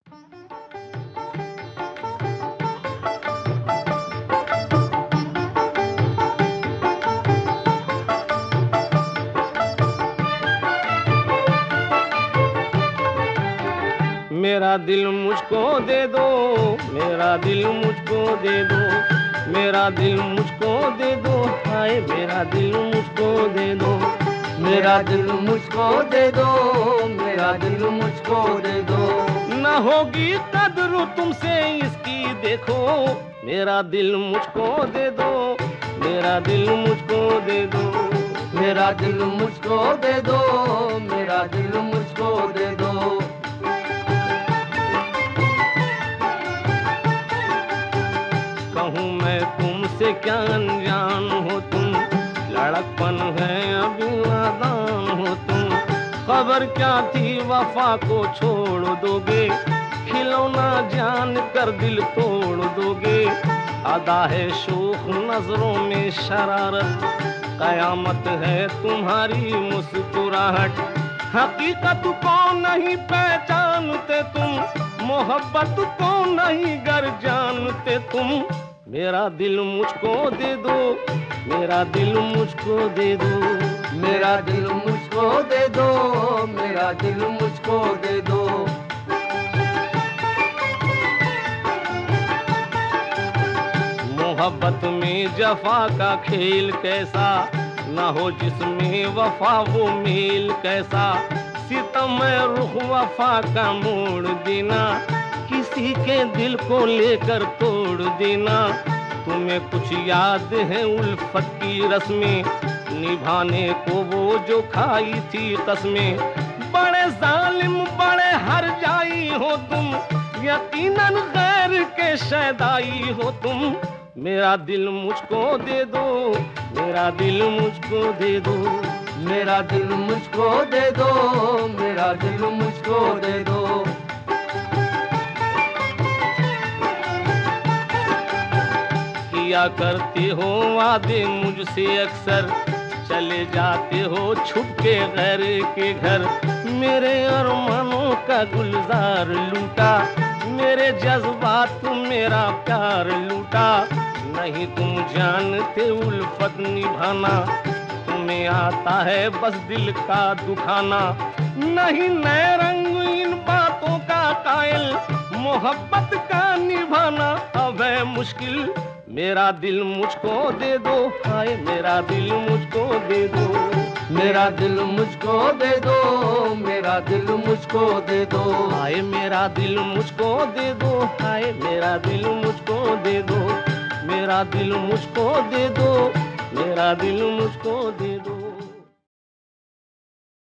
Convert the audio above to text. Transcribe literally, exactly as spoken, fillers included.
मेरा दिल मुझको दे दो, मेरा दिल मुझको दे दो, मेरा दिल मुझको दे दो, हाय मेरा दिल मुझको दे दो, मेरा दिल मुझको दे दो, मेरा दिल मुझको दे दो। न होगी कद्र तुमसे इसकी देखो, मेरा दिल मुझको दे दो, मेरा दिल मुझको दे दो, मेरा दिल मुझको दे दो, मेरा दिल मुझको दे दो। कहूँ मैं तुमसे क्या अनजान हो तुम, लड़कपन है अभी नादान हो तुम, खबर क्या थी वफा को छोड़ दोगे, खिलौना जान कर दिल तोड़ दोगे, अदा है शोख नजरों में शरारत, कयामत है तुम्हारी मुस्कुराहट, हकीकत को नहीं पहचानते तुम, मोहब्बत को नहीं गर जानते तुम, मेरा दिल मुझको दे दो, मेरा दिल मुझको दे दो, मेरा दिल मुझको दे दो, मेरा दिल मुझको दे दो। मोहब्बत में जफा का खेल कैसा, न हो जिसमें वफा वो मेल कैसा, सितम रुख वफा का मोड़ देना, किसी के दिल को लेकर तोड़ देना, तुम्हें कुछ याद है उल्फत की रस्में, निभाने को वो जो खाई थी कसमें, बड़े जालिम बड़े हर जाई हो तुम, यकीनन गैर के शैदाई हो तुम, मेरा दिल मुझको दे दो, मेरा दिल मुझको दे दो, मेरा दिल मुझको दे दो, मेरा दिल मुझको दे दो। किया करते हो वादे मुझसे अक्सर, चले जाते हो छुप के घर के घर, मेरे अरमानों का गुलजार लूटा, मेरे जज्बात मेरा प्यार लूटा, नहीं तुम जानते उल्फत निभाना, तुम्हें आता है बस दिल का दुखाना, नहीं नए रंग इन बातों का कायल, मोहब्बत का निभाना अब है मुश्किल, मेरा दिल मुझको दे दो, हाय मेरा दिल मुझको दे दो, मेरा दिल मुझको दे दो, मेरा दिल मुझको दे दो, हाय मेरा दिल मुझको दे दो, हाय मेरा दिल मुझको दे दो, मेरा दिल मुझको दे दो, मेरा दिल मुझको दे दो।